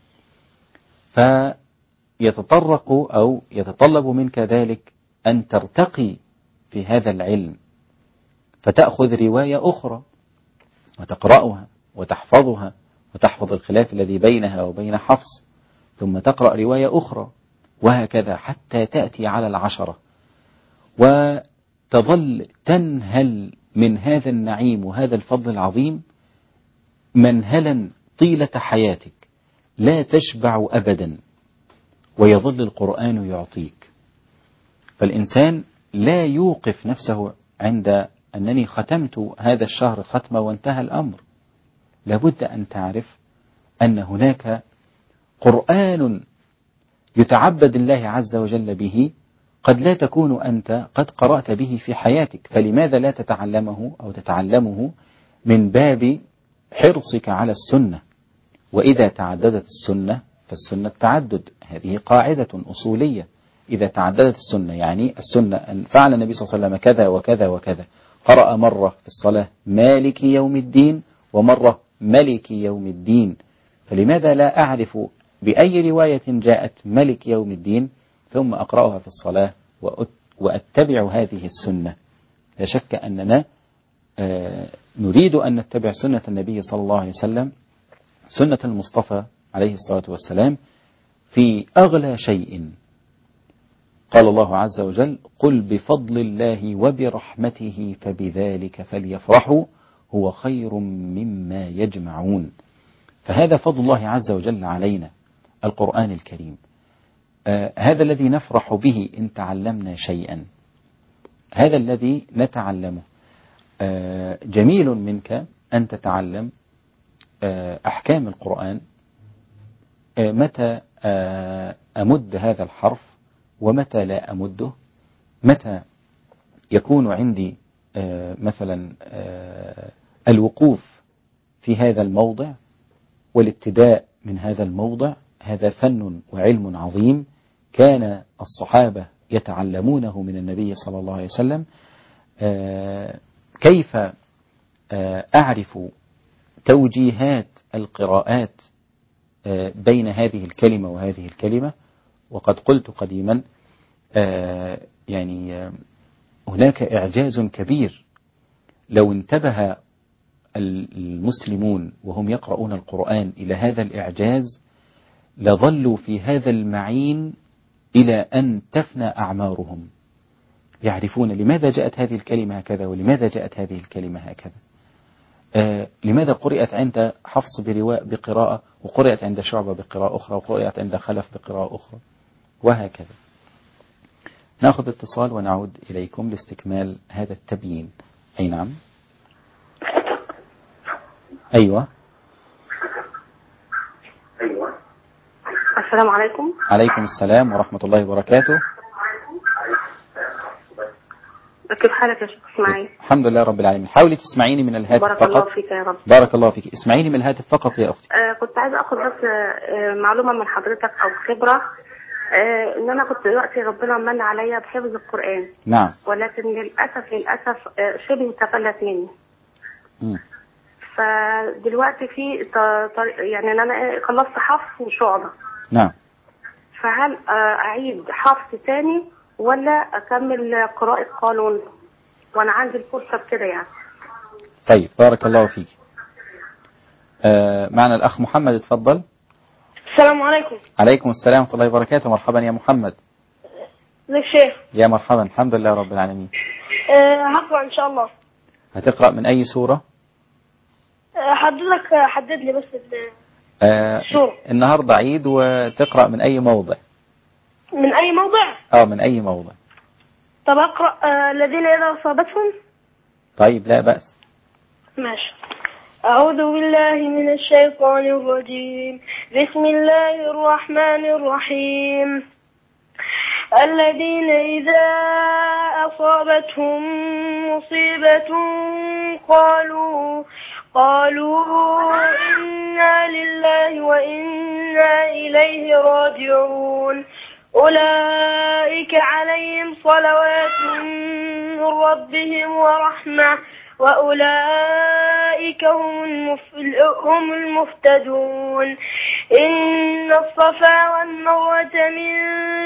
فيتطرق أو يتطلب منك ذلك أن ترتقي في هذا العلم، فتأخذ رواية أخرى وتقرأها وتحفظها وتحفظ الخلاف الذي بينها وبين حفص، ثم تقرأ رواية أخرى، وهكذا حتى تأتي على العشرة، وتظل تنهل من هذا النعيم وهذا الفضل العظيم منهلا طيلة حياتك لا تشبع أبدا، ويظل القرآن يعطيك. فالإنسان لا يوقف نفسه عند أنني ختمت هذا الشهر ختمة وانتهى الأمر. لابد أن تعرف أن هناك قرآن يتعبد الله عز وجل به، قد لا تكون أنت قد قرأت به في حياتك، فلماذا لا تتعلمه أو تتعلمه من باب حرصك على السنة؟ وإذا تعددت السنة فالسنة تعدد، هذه قاعدة أصولية. إذا تعددت السنة يعني السنة أن فعل النبي صلى الله عليه وسلم كذا وكذا وكذا، قرأ مرة في الصلاة مالك يوم الدين ومرة ملك يوم الدين، فلماذا لا أعرف بأي رواية جاءت ملك يوم الدين ثم أقرأها في الصلاة وأتبع هذه السنة؟ لا شك أننا نريد أن نتبع سنة النبي صلى الله عليه وسلم، سنة المصطفى عليه الصلاة والسلام في أغلى شيء. قال الله عز وجل: قل بفضل الله وبرحمته فبذلك فليفرحوا هو خير مما يجمعون. فهذا فضل الله عز وجل علينا، القرآن الكريم، آه هذا الذي نفرح به إن تعلمنا شيئا، هذا الذي نتعلمه. آه جميل منك أن تتعلم آه أحكام القرآن، آه متى آه أمد هذا الحرف ومتى لا أمده، متى يكون عندي آه مثلا آه الوقوف في هذا الموضع والابتداء من هذا الموضع. هذا فن وعلم عظيم كان الصحابة يتعلمونه من النبي صلى الله عليه وسلم. آه كيف آه أعرف توجيهات القراءات آه بين هذه الكلمة وهذه الكلمة؟ وقد قلت قديما آه يعني آه هناك إعجاز كبير، لو انتبه المسلمون وهم يقرؤون القرآن إلى هذا الإعجاز لظلوا في هذا المعين إلى أن تفنى أعمارهم، يعرفون لماذا جاءت هذه الكلمة هكذا ولماذا جاءت هذه الكلمة هكذا، آه لماذا قرأت عند حفص برواء بقراءة وقرأت عند شعبة بقراءة أخرى وقرأت عند خلف بقراءة أخرى، وهكذا. نأخذ اتصال ونعود إليكم لاستكمال هذا التبيين. أي نعم. أيوة. أيوة. السلام عليكم. عليكم السلام ورحمة الله وبركاته. كيف حالك يا شيخ اسماعيل؟ الحمد لله رب العالمين. حاولي تسمعيني من الهاتف بارك فقط. الله فيك يا رب. بارك الله فيك. اسمعيني من الهاتف فقط يا أختي. آه كنت عايزة أخذ بس آه معلومة من حضرتك أو خبرة، آه إن أنا كنت دلوقتي ربنا من عليا بحفظ القرآن. نعم. ولكن للأسف للأسف آه شبه تفلت مني. م. فدلوقتي في يعني ان انا خلصت حفظ وشعبة. نعم. فهل اعيد حفظ تاني ولا اكمل قراءة قانون وانا عندي الفرصة بكده يعني؟ طيب بارك الله فيك. آه معنا الاخ محمد، اتفضل. السلام عليكم. عليكم السلام ورحمة الله وبركاته. مرحبا يا محمد. ازيك شيخ؟ يا مرحبا، الحمد لله رب العالمين. أه هقرأ ان شاء الله. هتقرأ من اي سورة؟ حضرتك حدد لي بس آه السورة. النهاردة عيد وتقرأ من اي موضع؟ من اي موضع؟ اه من اي موضع. طب اقرأ آه الذين اذا اصابتهم. طيب لا بأس. ماشي. أعوذ بالله من الشيطان الرجيم. بسم الله الرحمن الرحيم. الذين إذا أصابتهم مصيبة قالوا قالوا إنا لله وإنا إليه راجعون. أولئك عليهم صلوات من ربهم ورحمة وأولئك هم المفتدون. إن الصفا والمروة من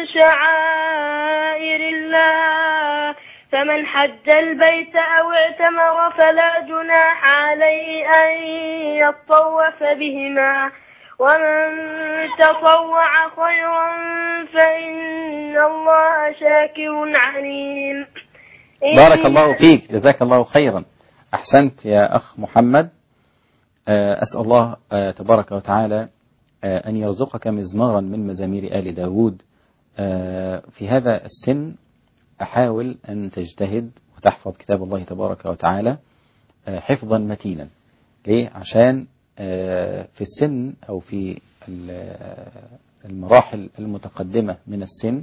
شعائر الله فمن حج البيت أو اعتمر فلا جناح عليه أن يطوف بهما ومن تطوع خيرا فإن الله شاكر عليم. بارك الله فيك، جزاك الله خيرا. أحسنت يا أخ محمد. أسأل الله تبارك وتعالى أن يرزقك مزمارا من مزامير آل داود في هذا السن. أحاول أن تجتهد وتحفظ كتاب الله تبارك وتعالى حفظا متينا. ليه؟ عشان في السن أو في المراحل المتقدمة من السن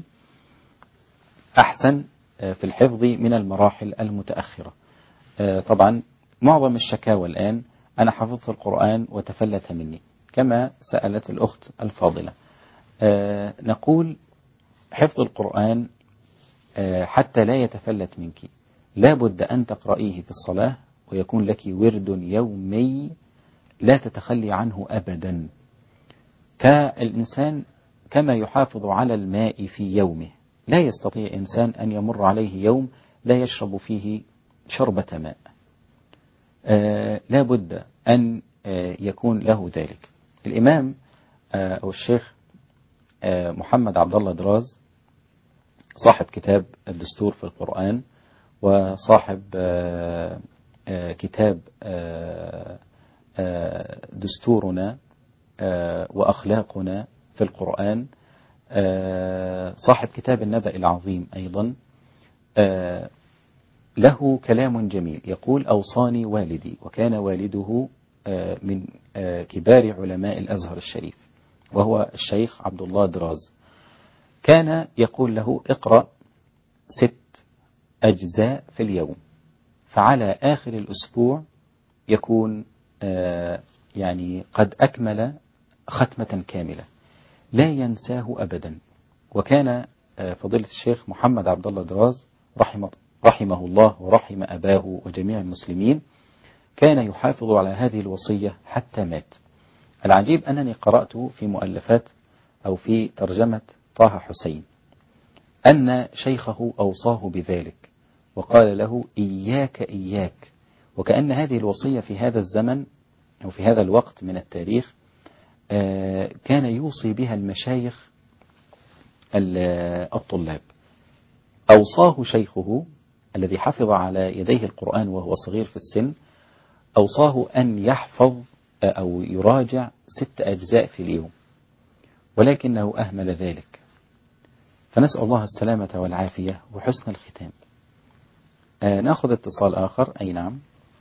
أحسن في الحفظ من المراحل المتأخرة. طبعا معظم الشكاوى الآن أنا حفظت القرآن وتفلت مني، كما سألت الأخت الفاضلة. نقول حفظ القرآن حتى لا يتفلت منك لا بد أن تقرأيه في الصلاة، ويكون لك ورد يومي لا تتخلي عنه أبدا، كالإنسان كما يحافظ على الماء في يومه. لا يستطيع إنسان أن يمر عليه يوم لا يشرب فيه شربة ماء. آه لا بد أن آه يكون له ذلك. الإمام آه أو الشيخ آه محمد عبد الله دراز صاحب كتاب الدستور في القرآن، وصاحب آه آه كتاب آه آه دستورنا آه وأخلاقنا في القرآن، آه صاحب كتاب النبأ العظيم أيضا، آه له كلام جميل. يقول: أوصاني والدي، وكان والده آه من آه كبار علماء الأزهر الشريف، وهو الشيخ عبد الله دراز. كان يقول له: اقرأ ست أجزاء في اليوم، فعلى آخر الأسبوع يكون آه يعني قد أكمل ختمة كاملة لا ينساه أبدا. وكان فضيلة الشيخ محمد عبد الله دراز رحمه, رحمه الله ورحم أباه وجميع المسلمين كان يحافظ على هذه الوصية حتى مات. العجيب أنني قرأت في مؤلفات أو في ترجمة طه حسين أن شيخه أوصاه بذلك وقال له: إياك إياك. وكأن هذه الوصية في هذا الزمن أو في هذا الوقت من التاريخ كان يوصي بها المشايخ الطلاب. أوصاه شيخه الذي حفظ على يديه القرآن وهو صغير في السن، أوصاه أن يحفظ أو يراجع ست أجزاء في اليوم، ولكنه أهمل ذلك. فنسأل الله السلامة والعافية وحسن الختام. آه نأخذ اتصال آخر. أي نعم،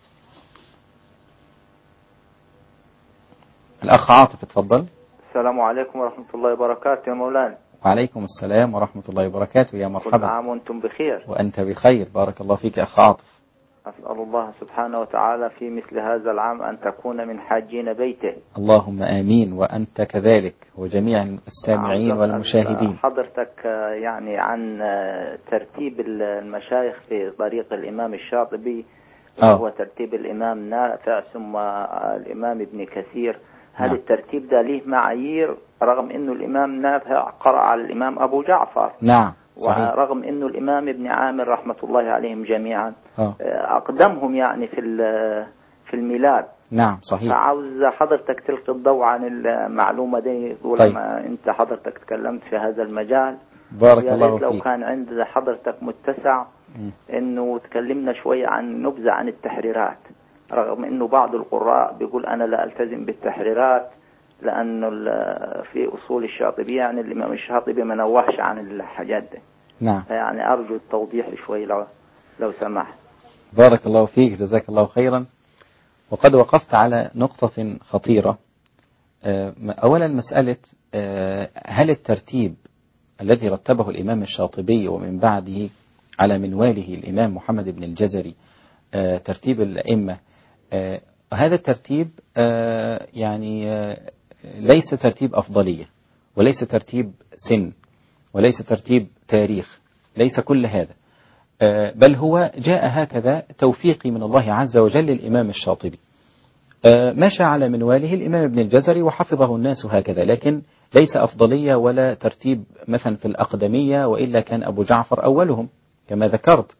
الأخ عاطف، اتفضل. السلام عليكم ورحمة الله وبركاته يا مولانا. وعليكم السلام ورحمة الله وبركاته. يا مرحبا. كل عام وأنتم بخير. وأنت بخير، بارك الله فيك أخ عاطف. أسأل الله سبحانه وتعالى في مثل هذا العام أن تكون من حاجين بيته. اللهم آمين، وأنت كذلك وجميع السامعين والمشاهدين. حضرتك يعني عن ترتيب المشايخ في طريق الإمام الشاطبي، وهو ترتيب الإمام نافع ثم الإمام ابن كثير. هل نعم. الترتيب ده ليه معايير، رغم أنه الإمام نافع قرأ على الإمام أبو جعفر؟ نعم صحيح. ورغم أنه الإمام ابن عامر رحمة الله عليهم جميعا أوه. أقدمهم يعني في في الميلاد. نعم صحيح. فعاوز حضرتك تلقي الضوء عن المعلومة دي طول طيب. ما أنت حضرتك تكلمت في هذا المجال. بارك الله فيك. لو كان عند حضرتك متسع م. أنه تكلمنا شوية عن نبذة عن التحريرات، رغم أنه بعض القراء بيقول أنا لا ألتزم بالتحريرات لأنه في أصول الشاطبية يعني الإمام الشاطبي ما نوحش عن الحاجات دي. نعم. يعني أرجو التوضيح شوي لو لو سمحت. بارك الله فيك، جزاك الله خيرا. وقد وقفت على نقطة خطيرة. أولا مسألة هل الترتيب الذي رتبه الإمام الشاطبي ومن بعده على منواله الإمام محمد بن الجزري ترتيب الأئمة، هذا الترتيب يعني ليس ترتيب أفضلية، وليس ترتيب سن، وليس ترتيب تاريخ، ليس كل هذا، بل هو جاء هكذا توفيقي من الله عز وجل للإمام الشاطبي. مشى على منواله الإمام ابن الجزري وحفظه الناس هكذا، لكن ليس أفضلية ولا ترتيب مثلا في الأقدمية، وإلا كان أبو جعفر أولهم كما ذكرت.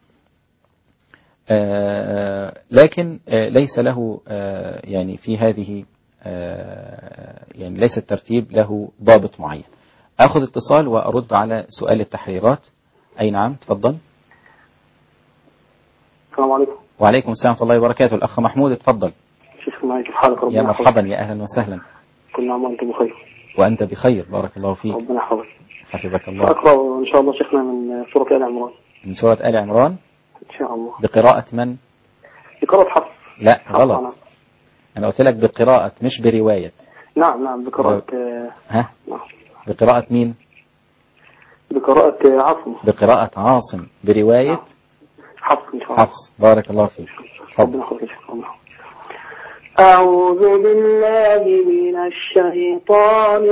لكن ليس له يعني في هذه يعني ليس الترتيب له ضابط معين. أخذ اتصال وأرد على سؤال التحريرات. أي نعم تفضل. السلام عليكم. وعليكم السلام ورحمة الله وبركاته. الأخ محمود اتفضل. شيخ معي كيف حالك؟ ربنا يا مرحبا يا أهلا وسهلا. كل عام وأنت بخير. وأنت بخير، بارك الله فيك. ربنا يحفظك. حفظك الله. أقرأ إن شاء الله شيخنا من سورة آل عمران. من سورة آل عمران إن شاء الله. بقراءة من؟ بقراءة حفص. لا حفص غلط. أنا. أنا قلت لك بقراءة مش برواية. نعم نعم بقراءة. ها؟ نعم. بقراءة مين؟ بقراءة عاصم. بقراءة عاصم برواية نعم. حفص إن شاء الله. حفص. بارك الله فيك. ربنا يخليك. أعوذ بالله من الشيطان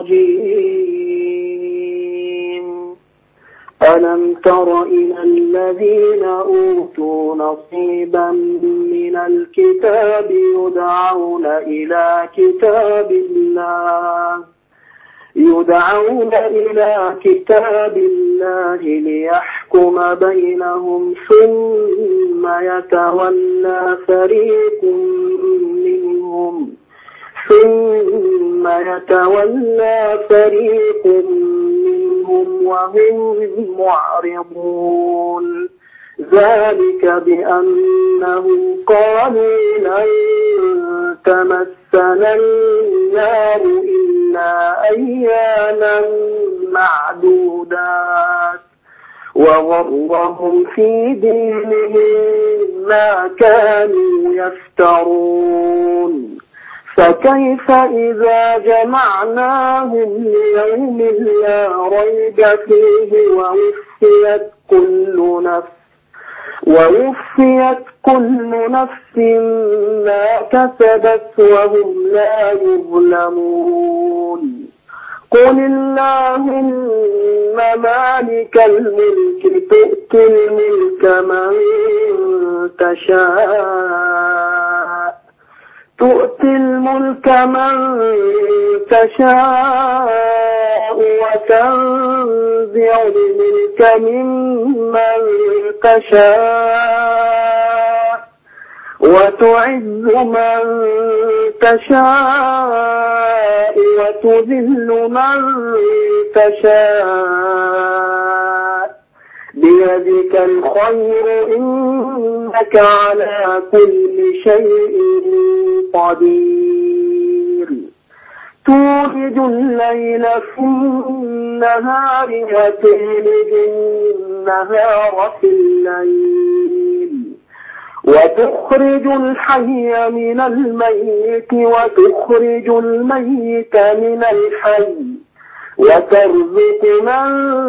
الرجيم. ألم تر إلى الذين أوتوا نصيبا من الكتاب يدعون إلى كتاب الله يدعون إلى كتاب الله ليحكم بينهم ثم يتولى فريق منهم ثم يتولى فريق منهم وهم معرضون. ذلك بأنهم قالوا لن تمسنا النار إلا أياما معدودات وغرهم في دينهم ما كانوا يفترون. فكيف إذا جمعناهم ليوم لا ريب فيه ووفيت كل نفس ووفيت كل نفس ما كسبت وهم لا يظلمون. قل اللهم مالك الملك تؤتي الملك من تشاء تؤتي الملك من تشاء وتنزع الملك ممن تشاء وتعز من تشاء وتذل من تشاء بيدك الخير إنك على كل شيء قدير. تولج الليل في النهار وتولج النهار في الليل وتخرج الحي من الميت وتخرج الميت من الحي وترزق من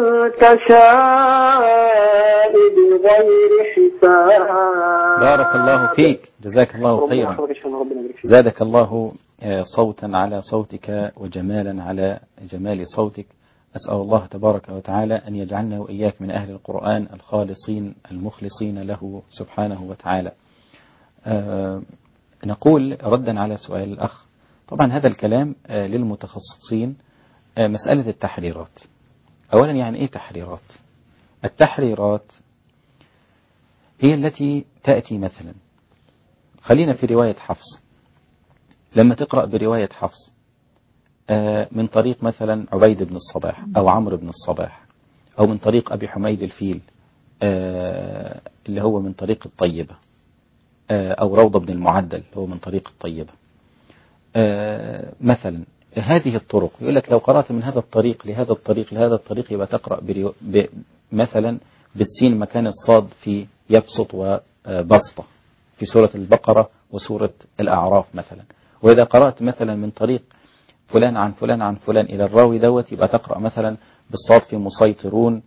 تشاء بغير حساب. بارك الله فيك. جزاك الله خيرا. زادك الله صوتا على صوتك وجمالا على جمال صوتك. أسأل الله تبارك وتعالى أن يجعلنا وإياك من أهل القرآن الخالصين المخلصين له سبحانه وتعالى. أه نقول ردا على سؤال الأخ، طبعا هذا الكلام أه للمتخصصين. أه مسألة التحريرات، أولا يعني إيه تحريرات؟ التحريرات هي التي تأتي مثلا، خلينا في رواية حفص، لما تقرأ برواية حفص من طريق مثلا عبيد بن الصباح أو عمرو بن الصباح أو من طريق أبي حميد الفيل اللي هو من طريق الطيبة أو روضة بن المعدل اللي هو من طريق الطيبة مثلا، هذه الطرق يقول لك لو قرأت من هذا الطريق لهذا الطريق لهذا الطريق يبقى تقرأ مثلا بالسين مكان الصاد في يبسط وبسطة في سورة البقرة وسورة الأعراف مثلا. وإذا قرأت مثلا من طريق فلان عن فلان عن فلان إلى الراوي دوت يبقى تقرأ مثلا بالصاد في مسيطرون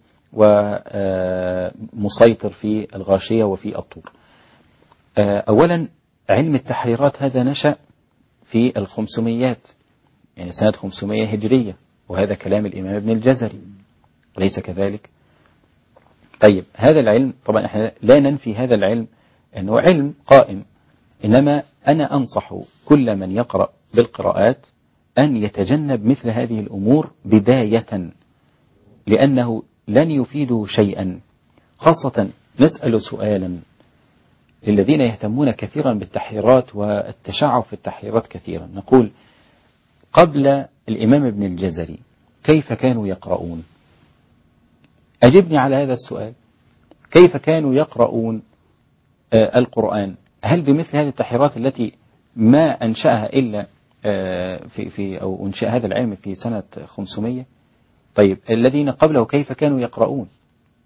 ومسيطر في الغاشية وفي الطور. أولا علم التحريرات هذا نشأ في الخمسميات، يعني سنة خمسمية هجرية، وهذا كلام الإمام ابن الجزري ليس كذلك؟ طيب هذا العلم طبعا احنا لا ننفي هذا العلم أنه علم قائم، إنما أنا أنصح كل من يقرأ بالقراءات أن يتجنب مثل هذه الأمور بداية، لأنه لن يفيده شيئا. خاصة نسأل سؤالا للذين يهتمون كثيرا بالتحريرات والتشعب في التحريرات كثيرا، نقول قبل الإمام ابن الجزري كيف كانوا يقرؤون؟ أجبني على هذا السؤال، كيف كانوا يقرؤون آه القرآن؟ هل بمثل هذه التحريرات التي ما أنشأها إلا آه في في أو أنشأ هذا العلم في سنة خمسمية؟ طيب الذين قبله كيف كانوا يقرؤون؟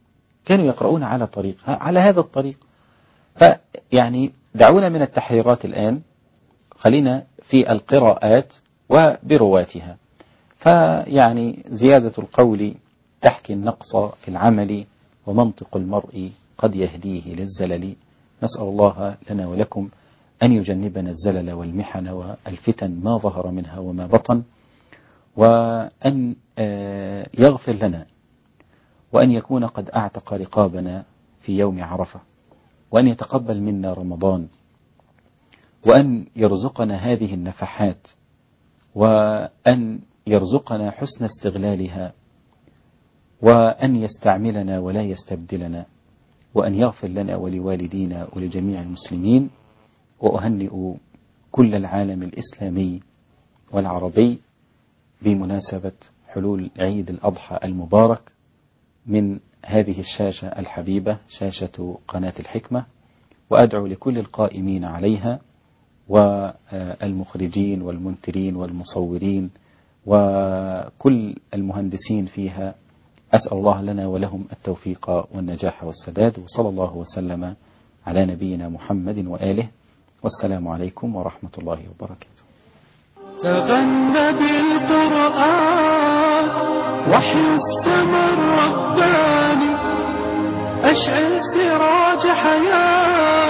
كانوا يقرؤون على طريق على هذا الطريق. فيعني دعونا من التحريرات الآن، خلينا في القراءات وبرواتها. فيعني زيادة القول تحكي النقص في العمل، ومنطق المرء قد يهديه للزلل. نسأل الله لنا ولكم أن يجنبنا الزلل والمحن والفتن ما ظهر منها وما بطن، وأن يغفر لنا، وأن يكون قد أعتق رقابنا في يوم عرفة، وأن يتقبل منا رمضان، وأن يرزقنا هذه النفحات، وأن يرزقنا حسن استغلالها، وأن يستعملنا ولا يستبدلنا، وأن يغفر لنا ولوالدينا ولجميع المسلمين. وأهنئ كل العالم الإسلامي والعربي بمناسبة حلول عيد الأضحى المبارك من هذه الشاشة الحبيبة، شاشة قناة الحكمة. وأدعو لكل القائمين عليها والمخرجين والمنترين والمصورين وكل المهندسين فيها، أسأل الله لنا ولهم التوفيق والنجاح والسداد. وصلى الله وسلم على نبينا محمد وآله، والسلام عليكم ورحمة الله وبركاته. تغنى بالقرآن وحي السماء الرباني، أشعل سراج حياة